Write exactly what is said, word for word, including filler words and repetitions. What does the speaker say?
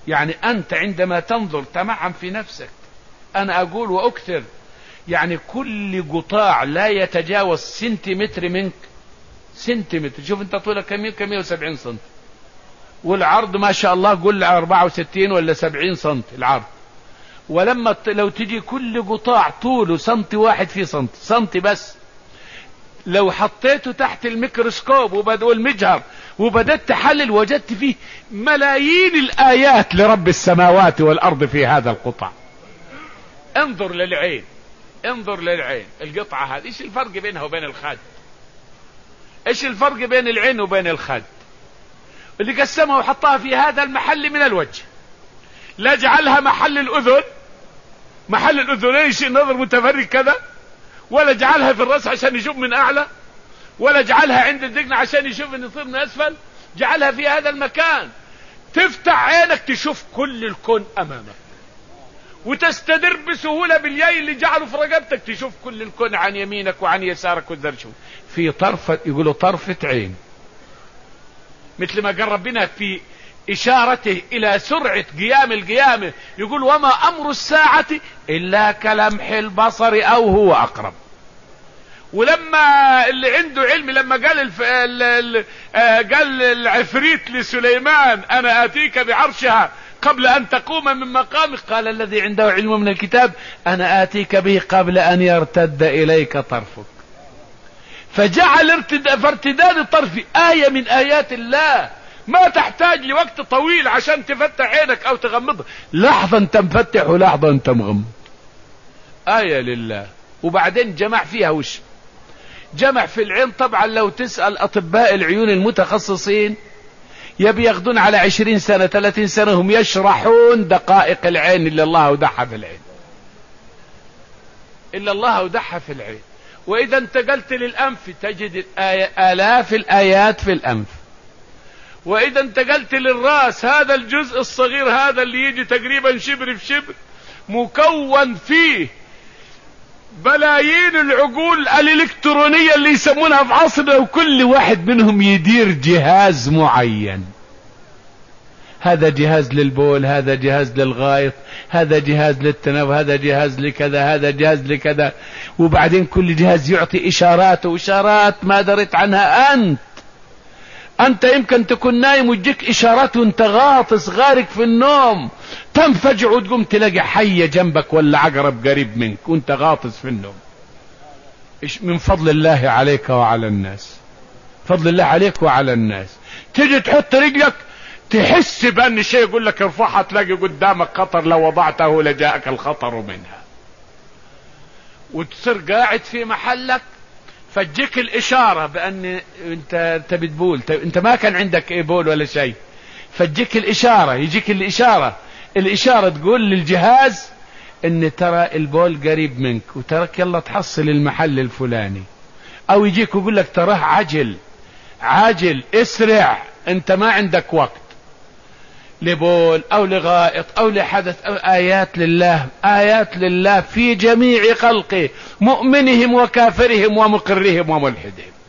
يعني أنت عندما تنظر تمعن في نفسك. أنا أقول وأكثر، يعني كل قطاع لا يتجاوز سنتيمتر منك، سنتيمتر. شوف أنت طولك كم؟ كم؟ مئة وسبعين سنت، والعرض ما شاء الله قل أربعة وستين ولا سبعين سنت العرض. ولما لو تجي كل قطاع طوله سنتي واحد في سنتي سنتي بس، لو حطيته تحت الميكروسكوب وبدأ المجهر وبدأت تحلل وجدت فيه ملايين الآيات لرب السماوات والأرض في هذا القطع. انظر للعين، انظر للعين القطعة هذه، ايش الفرق بينها وبين الخد؟ ايش الفرق بين العين وبين الخد؟ اللي قسمها وحطها في هذا المحل من الوجه، لا جعلها محل الأذن، محل الأذنين شيء نظر متفرق كذا، ولا جعلها في الرأس عشان يشوف من أعلى، ولا جعلها عند الدقن عشان يشوف ان يصير من أسفل، جعلها في هذا المكان. تفتح عينك تشوف كل الكون أمامك، وتستدر بسهولة بالياي اللي جعله في رقبتك تشوف كل الكون عن يمينك وعن يسارك والذرشو في طرفة، يقولوا طرفة عين. مثل ما قال ربنا في إشارته إلى سرعة قيام القيامة، يقول وما أمر الساعة إلا كلمح البصر أو هو أقرب. ولما اللي عنده علم لما قال الف... ال... ال... قال العفريت لسليمان أنا آتيك بعرشها قبل أن تقوم من مقامك، قال الذي عنده علم من الكتاب أنا آتيك به قبل أن يرتد إليك طرفك. فجعل ارتد... فارتداد الطرف آية من آيات الله، ما تحتاج لوقت طويل عشان تفتح عينك أو تغمضها، لحظة أنت مفتح ولحظة أنت مغمض. آية لله. وبعدين جمع فيها وش؟ جمع في العين. طبعا لو تسأل أطباء العيون المتخصصين يبي ياخذون على عشرين سنة ثلاثين سنة هم يشرحون دقائق العين إلا الله أودعها في العين، إلا الله أودعها في العين. وإذا انتقلت للأنف تجد آلاف الآيات في الأنف. وإذا انتقلت للرأس هذا الجزء الصغير هذا اللي يجي تقريبا شبر في شبر مكون فيه بلايين العقول الإلكترونية اللي يسمونها في عصرنا، وكل واحد منهم يدير جهاز معين. هذا جهاز للبول، هذا جهاز للغائط، هذا جهاز للتنفس، هذا جهاز لكذا، هذا جهاز لكذا. وبعدين كل جهاز يعطي إشارات وإشارات ما دريت عنها أنت. أنت يمكن تكون نايم وتجيك إشارات وانت غاطس غارق في النوم، تنفجع وتقوم تلاقي حية جنبك ولا عقرب قريب منك وانت غاطس في النوم. من فضل الله عليك وعلى الناس، فضل الله عليك وعلى الناس. تيجي تحط رجلك تحس بأن شيء يقول لك ارفعها تلاقي قدامك خطر، لو وضعته لجاءك الخطر منها. وتصير قاعد في محلك فجيك الإشارة بأن انت تبي تبول، انت ما كان عندك ايه بول ولا شيء، فجيك الإشارة، يجيك الإشارة الإشارة تقول للجهاز ان ترى البول قريب منك وترك يلا تحصل المحل الفلاني. او يجيك ويقول لك تراه عجل عاجل اسرع، انت ما عندك وقت لبول او لغائط او لحدث. أو آيات لله، آيات لله في جميع خلقه، مؤمنهم وكافرهم ومقرهم وملحدهم.